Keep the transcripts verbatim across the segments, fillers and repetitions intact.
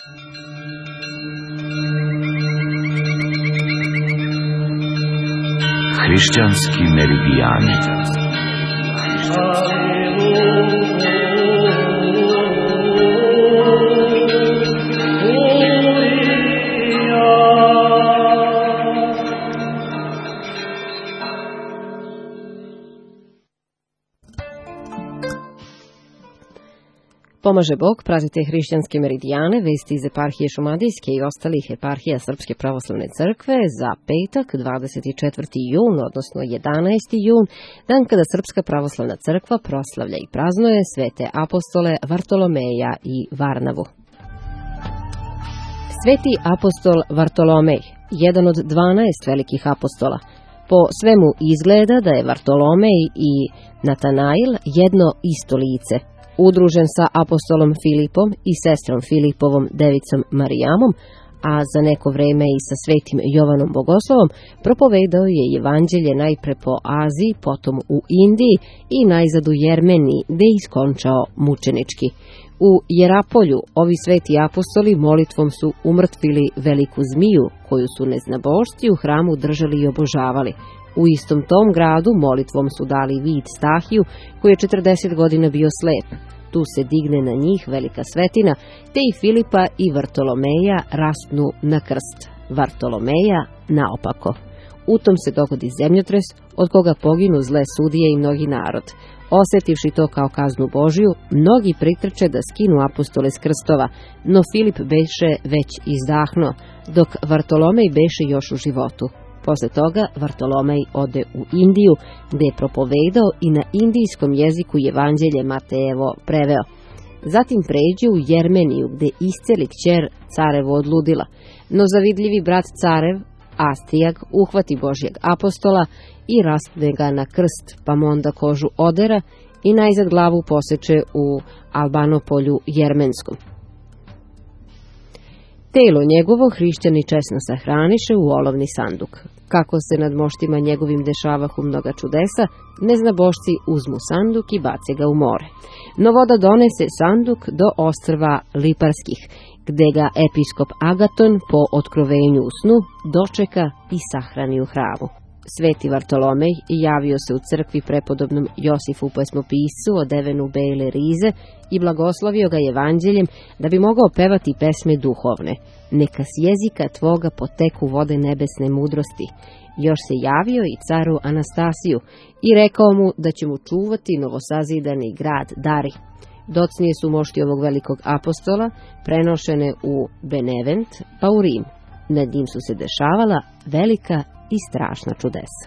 Hrišćanski meridijani. Pomaže Bog, pratite hrišćanske meridijane, vesti iz eparhije Šumadijske i ostalih eparhija Srpske pravoslavne crkve za petak, dvadeset četvrti jun, odnosno jedanaesti jun, dan kada Srpska pravoslavna crkva proslavlja i praznuje svete apostole Vartolomeja i Varnavu. Sveti apostol Vartolomej, jedan od dvanaest velikih apostola. Po svemu izgleda da je Vartolomej i Natanail jedno isto lice. Udružen sa apostolom Filipom i sestrom Filipovom devicom Marijamom, a za neko vreme i sa svetim Jovanom Bogoslovom, propovedao je evanđelje najpre po Aziji, potom u Indiji i najzad u Jermeniji, gde je iskončao mučenički. U Jerapolju ovi sveti apostoli molitvom su umrtvili veliku zmiju, koju su neznabošci u hramu držali i obožavali. U istom tom gradu molitvom su dali vid Stahiju, koji je četrdeset godina bio slep. Tu se digne na njih velika svetina, te i Filipa i Vartolomeja rastnu na krst. Vartolomeja naopako. U tom se dogodi zemljotres, od koga poginu zle sudije i mnogi narod. Osetivši to kao kaznu Božiju, mnogi pritrče da skinu apostole s krstova, no Filip beše već izdahnuo, dok Vartolomej beše još u životu. Posle toga Vartolomej ode u Indiju, gde je propovedao i na indijskom jeziku evanđelje Matejevo preveo. Zatim pređe u Jermeniju, gde isceli kćer carevo od ludila. No zavidljivi brat carev, Astijag, uhvati Božjeg apostola i raspne ga na krst, pa mu onda kožu odera i najzad glavu poseče u Albanopolju Jermenskom. Telo njegovo hrišćani česno sahraniše u olovni sanduk. Kako se nad moštima njegovim dešavahu mnoga čudesa, neznabošci uzmu sanduk i bace ga u more. No voda donese sanduk do ostrva Liparskih, gde ga episkop Agaton po otkrovenju u snu dočeka i sahrani u hramu. Sveti Vartolomej javio se u crkvi prepodobnom Josifu pesmopiscu odevenu bele rize i blagoslovio ga evanđeljem da bi mogao pevati pesme duhovne. Neka s jezika tvoga poteku vode nebesne mudrosti. Još se javio i caru Anastasiju i rekao mu da će mu čuvati novosazidani grad Dari. Docnije su mošti ovog velikog apostola prenošene u Benevent pa u Rim. Nad njim su se dešavala velika i strašna čudesa.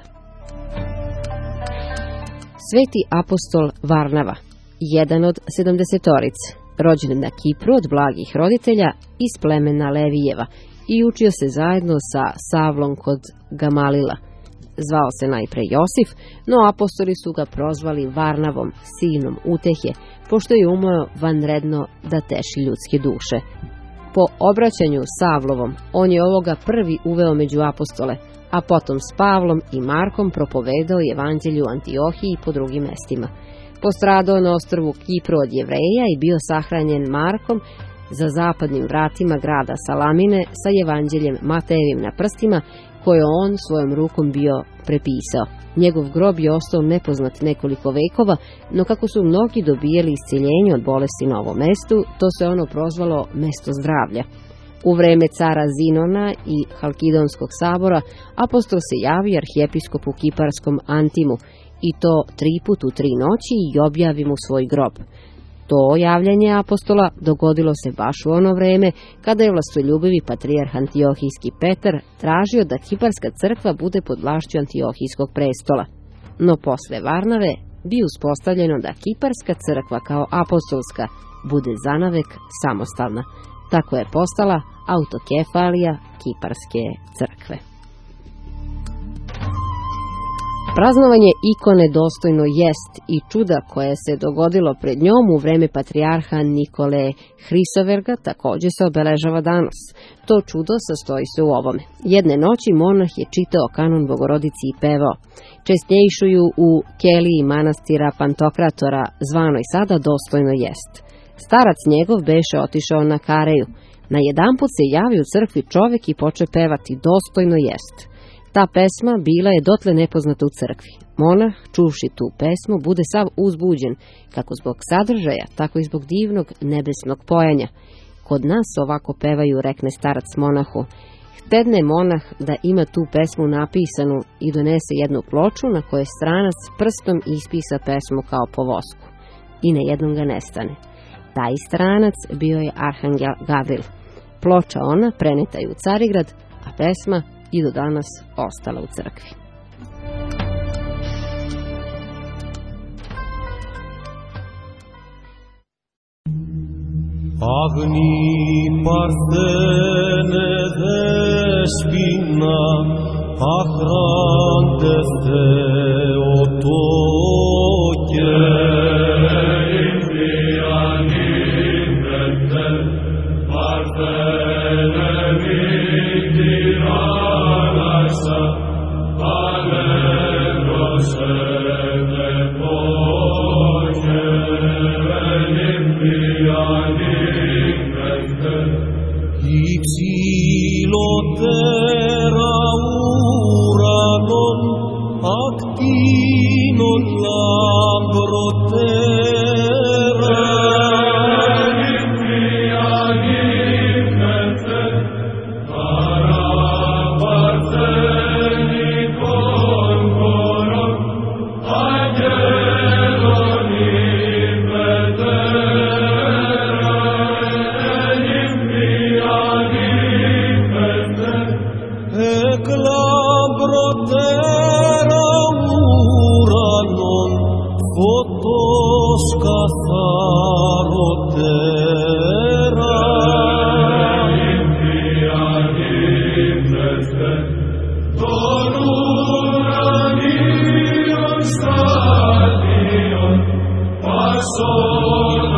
Sveti apostol Varnava, jedan od sedamdesetorice, rođen na Kipru od blagih roditelja iz plemena Levijeva i učio se zajedno sa Savlom kod Gamalila. Zvao se najpre Josif, no apostoli su ga prozvali Varnavom, sinom utehe, pošto je umeo vanredno da teši ljudske duše. Po obraćanju Savlovom, on je ovoga prvi uveo među apostole, a potom s Pavlom i Markom propovedao evanđelju u Antiohiji i po drugim mestima. Postradao na ostrvu Kipru od Jevreja i bio sahranjen Markom za zapadnim vratima grada Salamine sa evanđeljem Matejevim na prstima, koje on svojom rukom bio prepisao. Njegov grob je ostao nepoznat nekoliko vekova, no kako su mnogi dobijeli isceljenje od bolesti na ovom mestu, to se ono prozvalo mesto zdravlja. U vreme cara Zinona i Halkidonskog sabora apostol se javi arhijepiskopu kiparskom Antimu i to tri put u tri noći i objavi mu svoj grob. To javljanje apostola dogodilo se baš u ono vreme kada je vlastoljubivi patrijarh Antiohijski Petar tražio da kiparska crkva bude pod vlašću Antiohijskog prestola. No posle Varnave bi uspostavljeno da kiparska crkva kao apostolska bude zanavek samostalna. Tako je postala autokefalija kiparske crkve. Praznovanje ikone dostojno jest i čuda koje se dogodilo pred njom u vreme patrijarha Nikole Hrisoverga također se obeležava danas. To čudo sastoji se u ovome. Jedne noći monah je čitao kanon Bogorodici i pevao. Čestnejšuju u keliji manastira Pantokratora, zvanoj sada dostojno jest. Starac njegov beše otišao na kareju. Najedanput se javi u crkvi čovek i poče pevati dostojno jest. Ta pesma bila je dotle nepoznata u crkvi. Monah, čuvši tu pesmu, bude sav uzbuđen, kako zbog sadržaja, tako i zbog divnog nebesnog pojanja. Kod nas ovako pevaju, rekne starac monahu. Htedne monah da ima tu pesmu napisanu i donese jednu ploču na kojoj stranac prstom ispisa pesmu kao po vosku. I na jednom ga nestane. Taj stranac bio je arhangel Gavril. Ploča ona preneta je u Carigrad, a pesma i do danas ostala u crkvi. Agni Parthene Despina, Ahrante Theotoke, Υψηλότερα ουρανών ακτίνων λαμπροτέρα, παραπαρθενικών χωρών αγγέλων εκλαμπροτέρα ουρανών φωτός καθαροτέρα. Των ουρανίων στάδιων πασών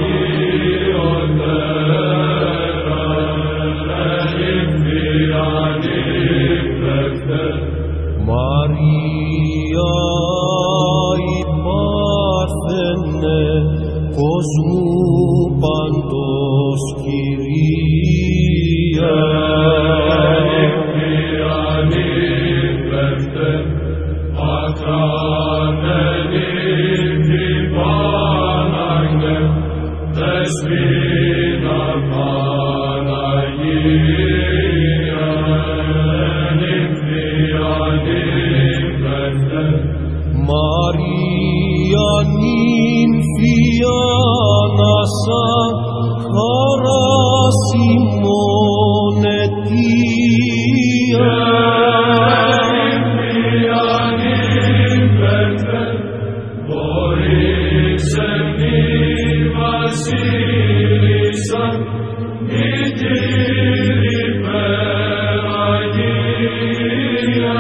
Μαρία η Παρθενέ, κόσμου παντός Κυρία. Maria νύμφια ανάσα, χαράς ημών αιτία. Νύμφια νύμφευτε, μπορείς εν τη βασίλισσα, μητήρη περαγία.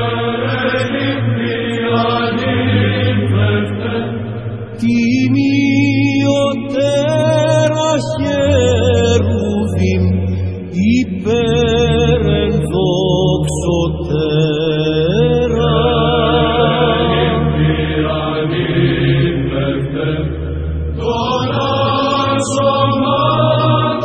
Τιμιωτέρα χερουβίμ υπέρ ενδόξωτέρα. Τον άσωμαν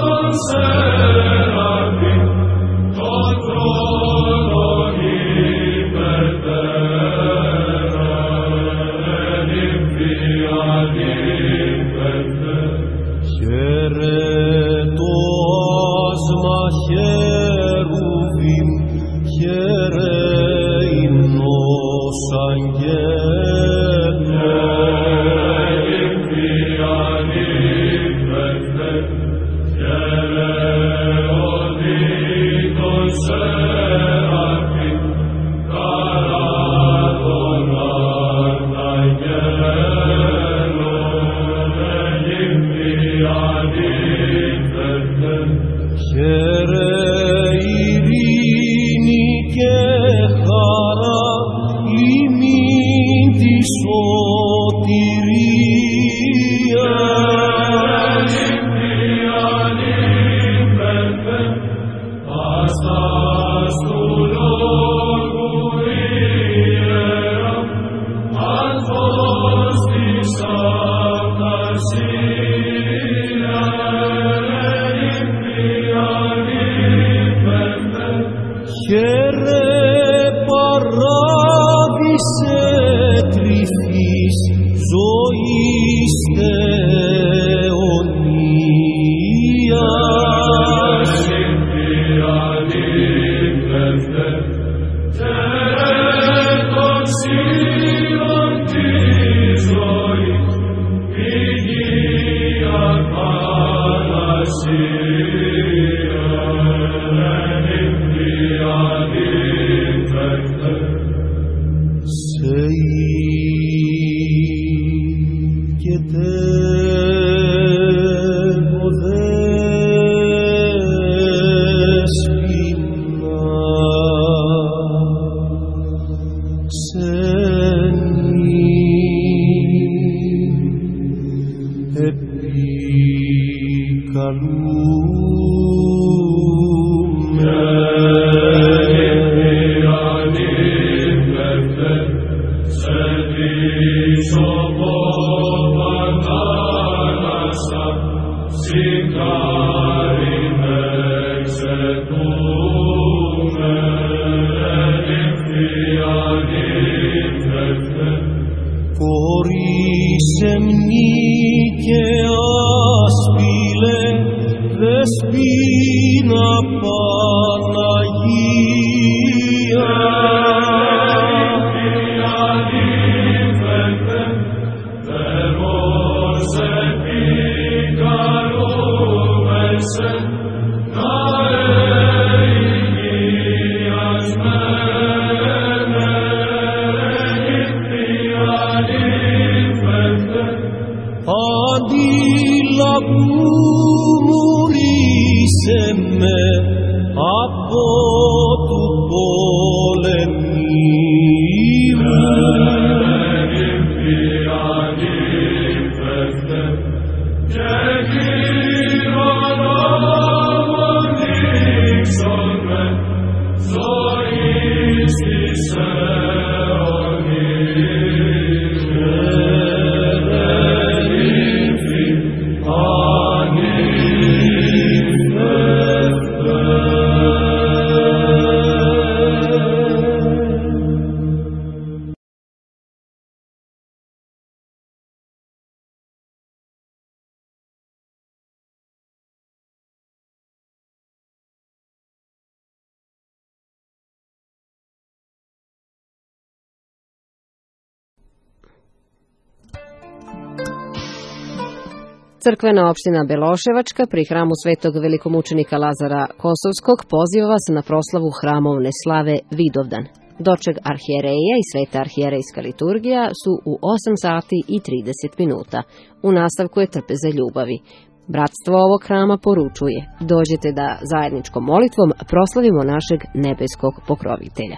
Crkvena opština Beloševačka pri hramu svetog velikomučenika Lazara Kosovskog poziva vas na proslavu hramovne slave Vidovdan. Doček arhijereja i sveta arhijerejska liturgija su u osam sati i trideset minuta. U nastavku je trpeza ljubavi. Bratstvo ovog hrama poručuje: dođete da zajedničkom molitvom proslavimo našeg nebeskog pokrovitelja.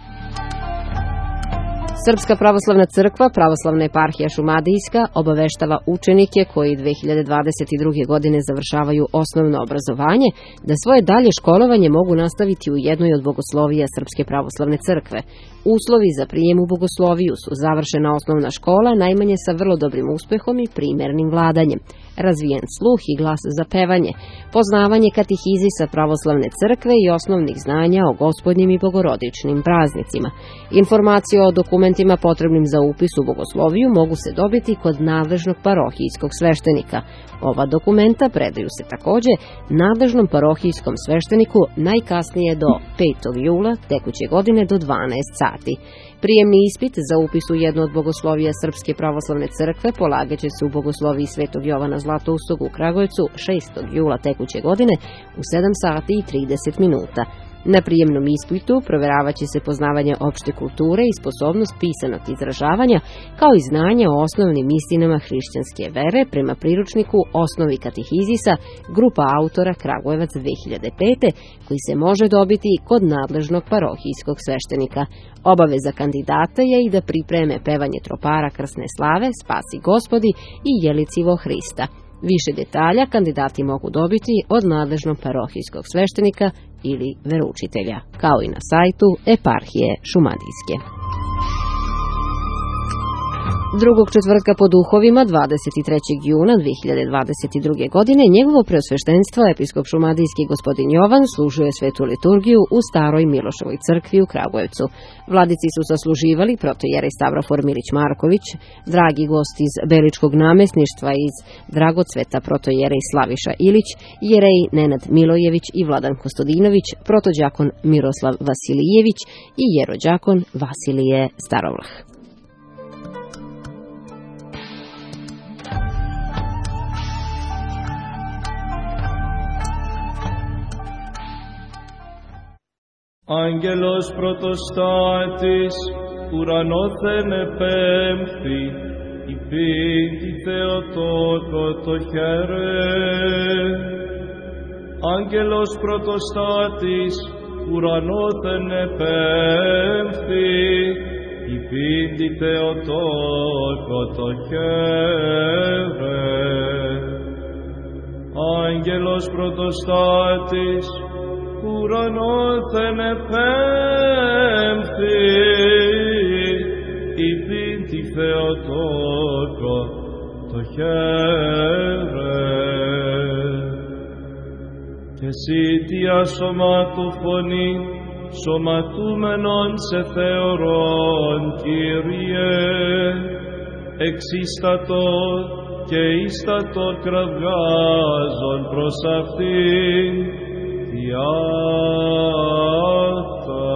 Srpska pravoslavna crkva, pravoslavna eparhija Šumadijska, obaveštava učenike koji dve hiljade dvadeset druge. godine završavaju osnovno obrazovanje da svoje dalje školovanje mogu nastaviti u jednoj od bogoslovija Srpske pravoslavne crkve. Uslovi za prijem u bogosloviju su završena osnovna škola, najmanje sa vrlo dobrim uspehom i primernim vladanjem, razvijen sluh i glas za pevanje, poznavanje katehizisa pravoslavne crkve i osnovnih znanja o gospodnjim i bogorodičnim praznicima. Informacije o dokumentima potrebnim za upis u bogosloviju mogu se dobiti kod nadležnog parohijskog sveštenika. Ova dokumenta predaju se takođe nadležnom parohijskom svešteniku najkasnije do petog jula tekuće godine do dvanaest sati. Prijemni ispit za upis u jednu od bogoslovija Srpske pravoslavne crkve polagaće se u bogosloviji Svetog Jovana Zlatoustog u Kragujevcu šestog jula tekuće godine u sedam sati i trideset minuta. Na prijemnom ispitu proveravaće se poznavanje opšte kulture i sposobnost pisanog izražavanja, kao i znanje o osnovnim istinama hrišćanske vere prema priručniku Osnovi katehizisa, grupa autora Kragujevac dve hiljade pete. koji se može dobiti kod nadležnog parohijskog sveštenika. Obaveza kandidata je i da pripreme pevanje tropara krsne slave, Spasi Gospodi i Jelicivo Hrista. Više detalja kandidati mogu dobiti od nadležnog parohijskog sveštenika ili veroučitelja, kao i na sajtu eparhije Šumadijske. Drugog četvrtka po duhovima, dvadeset trećeg juna dve hiljade dvadeset druge. godine, njegovo preosveštenstvo episkop šumadijski gospodin Jovan služuje svetu liturgiju u staroj Miloševoj crkvi u Kragujevcu. Vladici su sasluživali protojerej Stavrofor Milić-Marković, dragi gost iz Beličkog namesništva iz Dragocveta protojerej Slaviša Ilić, jerej Nenad Milojević i Vladan Kostodinović, protođakon Miroslav Vasilijević i jerođakon Vasilije Starovlah. Άγγελος πρωτοστάτης, ουρανόθεν επέμφθη, υπήν τη Θεοτόκο το χαίρε. Άγγελος πρωτοστάτης, ουρανόθεν επέμφθη, υπήν τη Θεοτόκο το χαίρε. Άγγελος πρωτοστάτης, ουρανόθεν επέμφθη, υπήν τη Θεοτόκο το χαίρε. Και εσύ τι ασωμάτου φωνή, σωματούμενον σε θεωρών, Κύριε, εξίστατο και ίστατο κραυγάζον προς αυτήν, διάτα.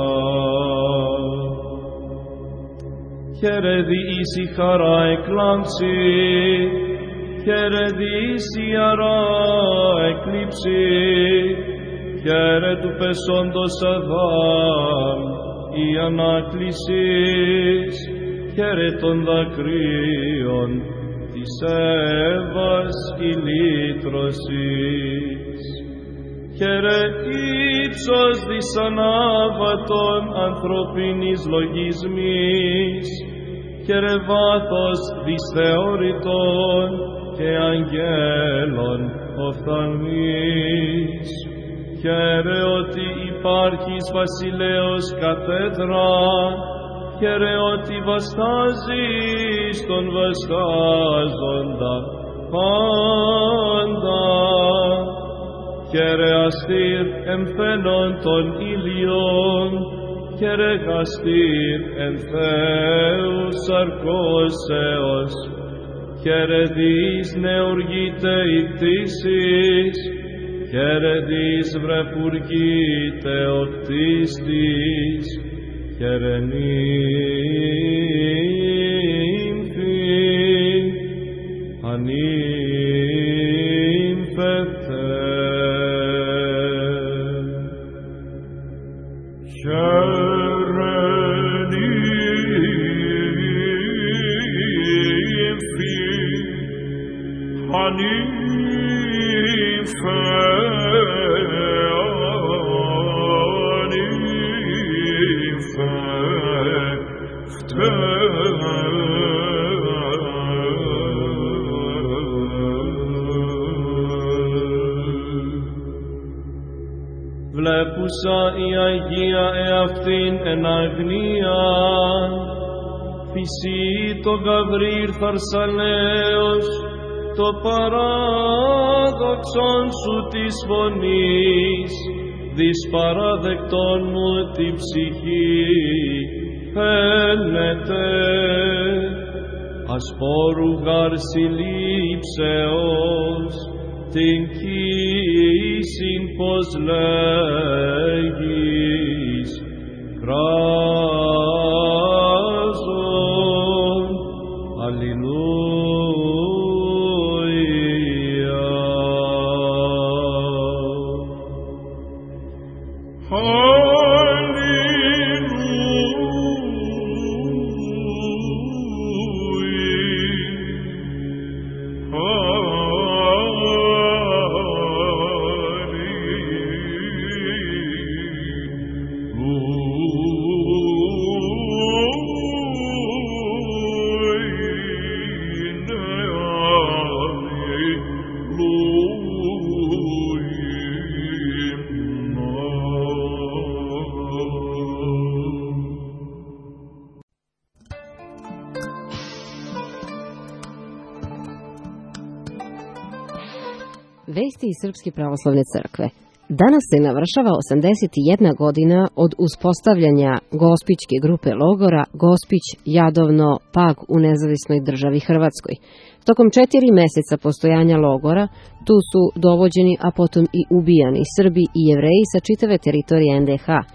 Χαίρε διήσει χαρά εκλάμψη, χαίρε διήσει αρά εκλείψη, χαίρε του πεσόντος Αδάμ η ανάκλησης, χαίρε των δακρύων της Εύας η λύτρωσης. Χαίρε ύψος δυσανάβατον ανθρωπίνης λογισμής, χαίρε βάθος δυσθεώρητον και αγγέλων οφθαλμής. Χαίρε ότι υπάρχεις βασιλέως κατέδρα, χαίρε ότι βαστάζεις τον βαστάζοντα πάντα. Χαίρε αστήρ εμφαίνον των ήλιων, χαίρε αστήρ εν Θεού σαρκώσεως, χαίρε δις νεουργείτε η κτήσεις, χαίρε δις βρεφουργείτε ο κτίστης, χαίρε νύμφη ανύμφευτε. Βλέπουσα η Αγία εαυτήν εν αγνία, φυσί το Γαβρίλ θαρσαλέος, το παράδοξον σου της φωνής, δις παραδεκτών μου τη ψυχή φαίνεται, ασπόρου γαρ συλλήψεως, την κοίσιν πως λέγεις, κράζον, αλληλούια. Vesti iz Srpske pravoslavne crkve. Danas se navršava osamdeset jedna godina od uspostavljanja Gospićke grupe logora Gospić, Jadovno, Pag u nezavisnoj državi Hrvatskoj. Tokom četiri meseca postojanja logora tu su dovođeni, a potom i ubijani Srbi i Jevreji sa čitave teritorije en de ha.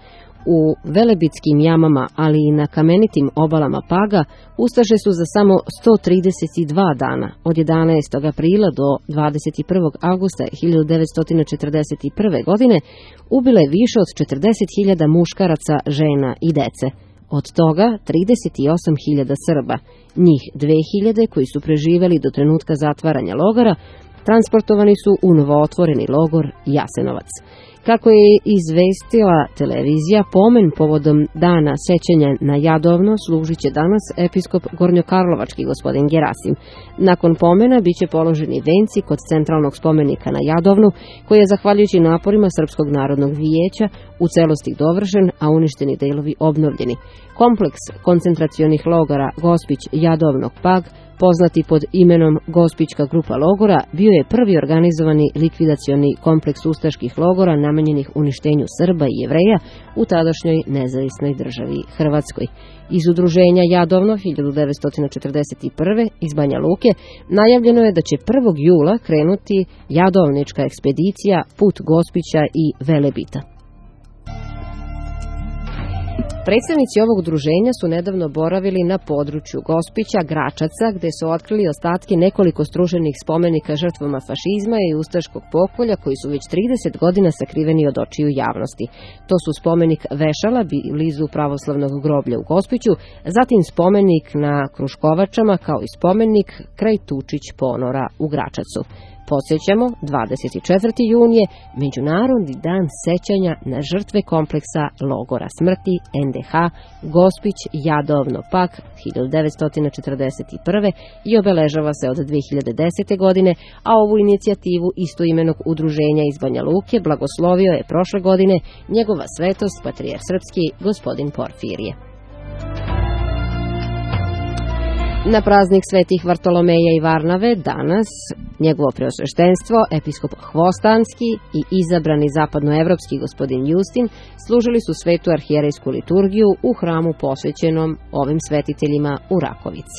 U velebitskim jamama, ali i na kamenitim obalama Paga, ustaše su za samo sto trideset dva dana, od jedanaestog aprila do dvadeset prvog avgusta hiljadu devetsto četrdeset prve. godine, ubile više od četrdeset hiljada muškaraca, žena i dece. Od toga trideset osam hiljada Srba, njih dve hiljade koji su preživeli do trenutka zatvaranja logora, transportovani su u novootvoreni logor Jasenovac. Kako je izvestila televizija, pomen povodom dana sećanja na Jadovno služit će danas episkop Gornjokarlovački gospodin Gerasim. Nakon pomena biće položeni venci kod centralnog spomenika na Jadovnu, koji je zahvaljujući naporima Srpskog narodnog vijeća u celosti dovršen, a uništeni delovi obnovljeni. Kompleks koncentracionih logora Gospić, Jadovno, Pag, poznati pod imenom Gospićka grupa logora, bio je prvi organizovani likvidacioni kompleks ustaških logora namenjenih uništenju Srba i Jevreja u tadašnjoj nezavisnoj državi Hrvatskoj. Iz udruženja Jadovno hiljadu devetsto četrdeset prve. iz Banja Luke najavljeno je da će prvog jula krenuti Jadovnička ekspedicija Put Gospića i Velebita. Predstavnici ovog udruženja su nedavno boravili na području Gospića, Gračaca, gde su otkrili ostatke nekoliko struženih spomenika žrtvama fašizma i ustaškog pokolja koji su već trideset godina sakriveni od očiju javnosti. To su spomenik Vešala blizu pravoslavnog groblja u Gospiću, zatim spomenik na Kruškovačama kao i spomenik kraj Tučić ponora u Gračacu. Podsjećamo, dvadeset četvrtog junija, Međunarodni dan sećanja na žrtve kompleksa logora smrti en de ha Gospić, Jadovno, Pag hiljadu devetsto četrdeset prve. i obeležava se od dve hiljade desete. godine, a ovu inicijativu istoimenog udruženja iz Banja Luke blagoslovio je prošle godine njegova svetost patrijarh srpski gospodin Porfirije. Na praznik svetih Vartolomeja i Varnave danas njegovo preosveštenstvo, episkop Hvostanski i izabrani zapadnoevropski gospodin Justin služili su svetu arhijerejsku liturgiju u hramu posvećenom ovim svetiteljima u Rakovici.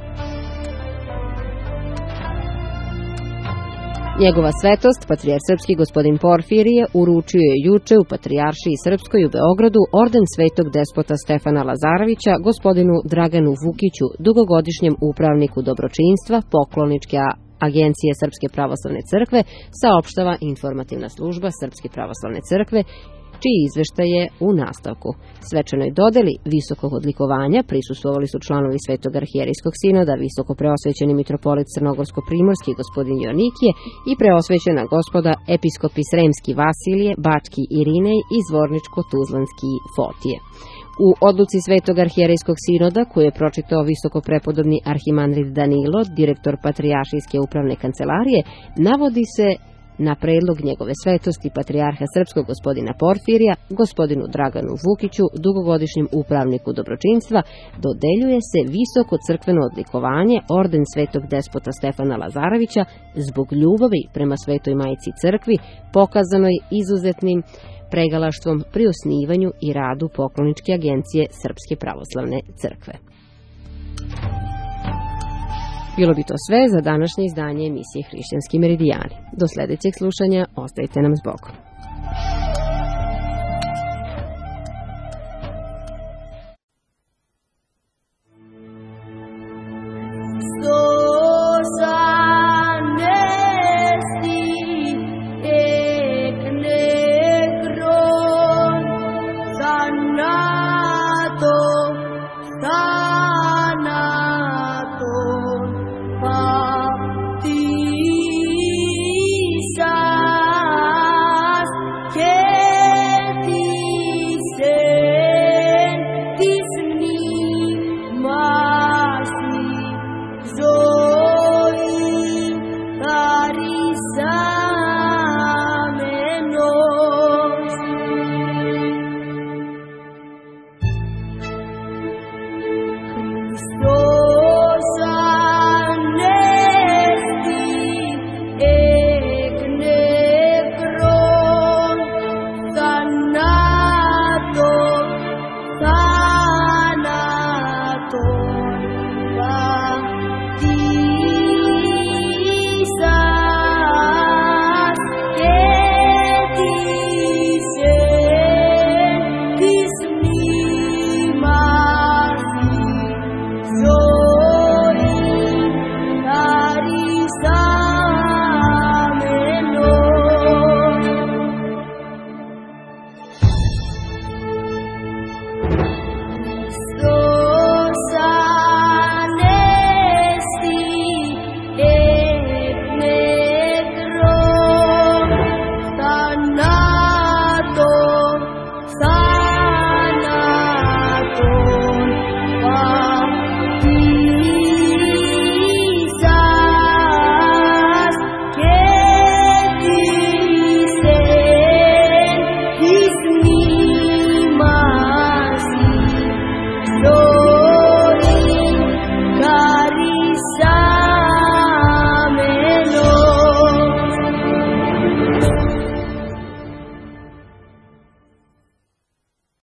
Njegova svetost, patrijarh srpski gospodin Porfirije, uručio je juče u Patrijaršiji Srpskoj u Beogradu orden svetog despota Stefana Lazarevića gospodinu Draganu Vukiću, dugogodišnjem upravniku dobročinstva, pokloničke agencije Srpske pravoslavne crkve, saopštava informativna služba Srpske pravoslavne crkve, čiji izveštaj je u nastavku. Svečanoj dodeli visokog odlikovanja prisustvovali su članovi Svetog arhijerejskog sinoda, visoko preosvećeni mitropolit Crnogorsko-primorski gospodin Joanikije i preosvećena gospoda episkopi Sremski Vasilije, Bački Irinej i Zvorničko-Tuzlanski Fotije. U odluci Svetog arhijerejskog sinoda, koju je pročitao visoko prepodobni arhimandrit Danilo, direktor Patrijaršijske upravne kancelarije, navodi se na predlog njegove svetosti patrijarha srpskog gospodina Porfirija, gospodinu Draganu Vukiću, dugogodišnjem upravniku dobročinstva, dodeljuje se visoko crkveno odlikovanje orden svetog despota Stefana Lazarevića zbog ljubavi prema svetoj majici crkvi, pokazanoj izuzetnim pregalaštvom pri osnivanju i radu pokloničke agencije Srpske pravoslavne crkve. Bilo bi to sve za današnje izdanje emisije Hrišćanski meridijani. Do sledećeg slušanja, ostajte nam s Bogom.